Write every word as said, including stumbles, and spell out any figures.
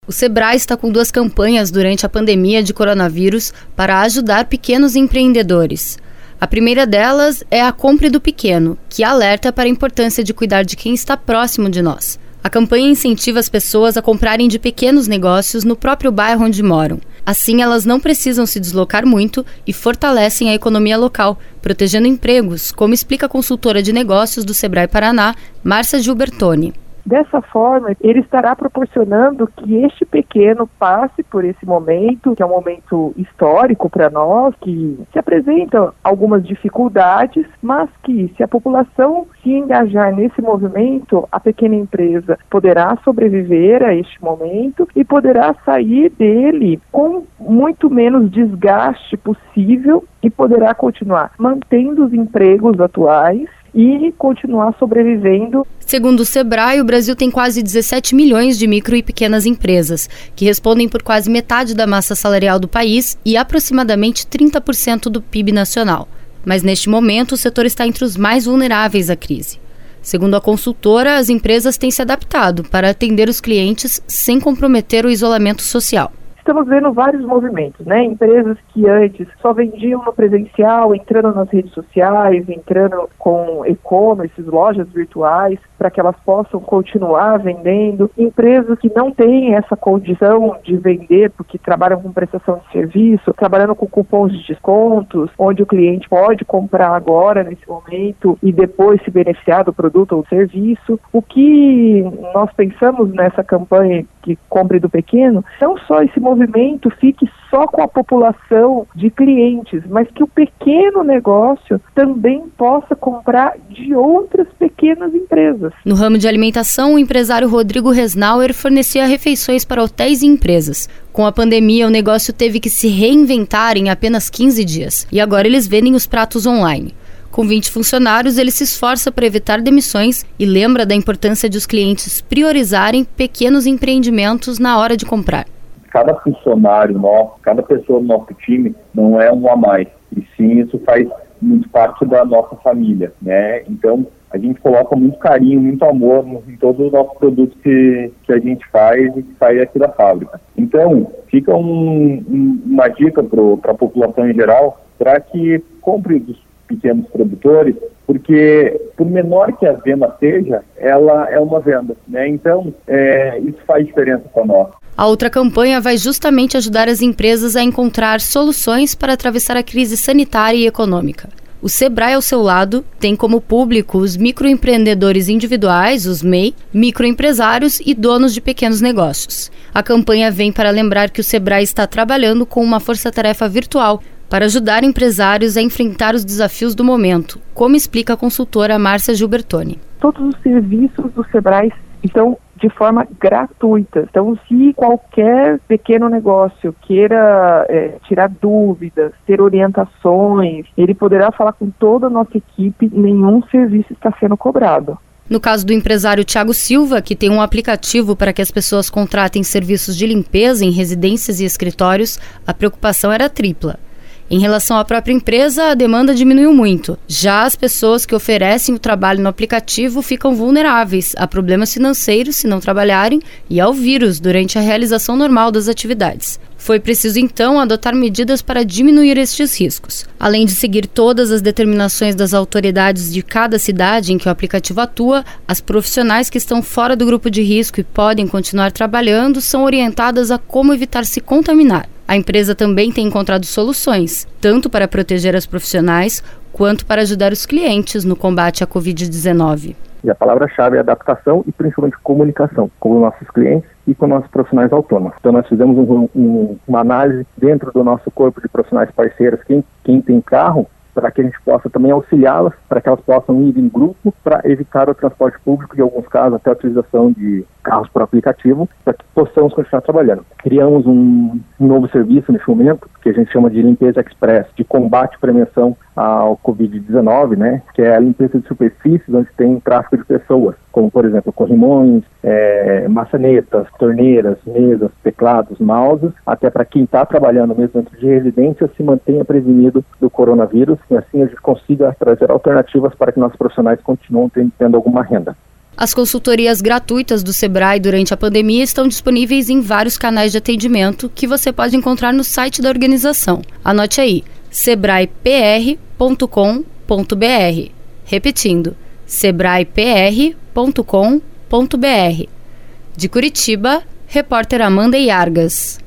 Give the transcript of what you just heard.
O Sebrae está com duas campanhas durante a pandemia de coronavírus para ajudar pequenos empreendedores. A primeira delas é a Compre do Pequeno, que alerta para a importância de cuidar de quem está próximo de nós. A campanha incentiva as pessoas a comprarem de pequenos negócios no próprio bairro onde moram. Assim, elas não precisam se deslocar muito e fortalecem a economia local, protegendo empregos, como explica a consultora de negócios do Sebrae Paraná, Márcia Gilbertoni. Dessa forma, ele estará proporcionando que este pequeno passe por esse momento, que é um momento histórico para nós, que se apresentam algumas dificuldades, mas que se a população se engajar nesse movimento, a pequena empresa poderá sobreviver a este momento e poderá sair dele com muito menos desgaste possível e poderá continuar mantendo os empregos atuais e continuar sobrevivendo. Segundo o Sebrae, o Brasil tem quase dezessete milhões de micro e pequenas empresas, que respondem por quase metade da massa salarial do país e aproximadamente trinta por cento do P I B nacional. Mas neste momento, o setor está entre os mais vulneráveis à crise. Segundo a consultora, as empresas têm se adaptado para atender os clientes sem comprometer o isolamento social. Estamos vendo vários movimentos, né? Empresas que antes só vendiam no presencial, entrando nas redes sociais, entrando com e-commerce, lojas virtuais, para que elas possam continuar vendendo. Empresas que não têm essa condição de vender, porque trabalham com prestação de serviço, trabalhando com cupons de descontos, onde o cliente pode comprar agora, nesse momento, e depois se beneficiar do produto ou serviço. O que nós pensamos nessa campanha que Compre do Pequeno, não só esse movimento fique só com a população de clientes, mas que o pequeno negócio também possa comprar de outras pequenas empresas. No ramo de alimentação, o empresário Rodrigo Resnauer fornecia refeições para hotéis e empresas. Com a pandemia, o negócio teve que se reinventar em apenas quinze dias. E agora eles vendem os pratos online. Com vinte funcionários, ele se esforça para evitar demissões e lembra da importância de os clientes priorizarem pequenos empreendimentos na hora de comprar. Cada funcionário nosso, cada pessoa do nosso time não é um a mais. E sim, isso faz muito parte da nossa família, né? Então, a gente coloca muito carinho, muito amor em todos os nossos produtos que, que a gente faz e que sai aqui da fábrica. Então, fica um, um, uma dica para a população em geral, para que compre dos pequenos produtores, porque por menor que a venda seja, ela é uma venda, né? Então, é, isso faz diferença para nós. A outra campanha vai justamente ajudar as empresas a encontrar soluções para atravessar a crise sanitária e econômica. O Sebrae, ao seu lado, tem como público os microempreendedores individuais, os M E I, microempresários e donos de pequenos negócios. A campanha vem para lembrar que o Sebrae está trabalhando com uma força-tarefa virtual para ajudar empresários a enfrentar os desafios do momento, como explica a consultora Márcia Gilbertoni. Todos os serviços do Sebrae estão de forma gratuita. Então, se qualquer pequeno negócio queira é, tirar dúvidas, ter orientações, ele poderá falar com toda a nossa equipe, nenhum serviço está sendo cobrado. No caso do empresário Thiago Silva, que tem um aplicativo para que as pessoas contratem serviços de limpeza em residências e escritórios, a preocupação era tripla. Em relação à própria empresa, a demanda diminuiu muito. Já as pessoas que oferecem o trabalho no aplicativo ficam vulneráveis a problemas financeiros se não trabalharem e ao vírus durante a realização normal das atividades. Foi preciso, então, adotar medidas para diminuir estes riscos. Além de seguir todas as determinações das autoridades de cada cidade em que o aplicativo atua, as profissionais que estão fora do grupo de risco e podem continuar trabalhando são orientadas a como evitar se contaminar. A empresa também tem encontrado soluções, tanto para proteger as profissionais, quanto para ajudar os clientes no combate à covid dezenove. E a palavra-chave é adaptação e principalmente comunicação com os nossos clientes e com nossos profissionais autônomos. Então nós fizemos um, um, uma análise dentro do nosso corpo de profissionais parceiros, quem, quem tem carro, para que a gente possa também auxiliá-las, para que elas possam ir em grupo, para evitar o transporte público, em alguns casos até a utilização de carros por aplicativo, para que possamos continuar trabalhando. Criamos um novo serviço nesse momento, que a gente chama de Limpeza Express, de combate e prevenção ao covid dezenove, né, que é a limpeza de superfícies onde tem tráfego de pessoas, como, por exemplo, corrimões, é, maçanetas, torneiras, mesas, teclados, mouses, até para quem está trabalhando mesmo dentro de residência se mantenha prevenido do coronavírus e assim a gente consiga trazer alternativas para que nossos profissionais continuem tendo alguma renda. As consultorias gratuitas do Sebrae durante a pandemia estão disponíveis em vários canais de atendimento que você pode encontrar no site da organização. Anote aí, sebrae p r ponto com ponto b r. Repetindo, sebrae p r ponto com ponto b r. De Curitiba, repórter Amanda Iargas.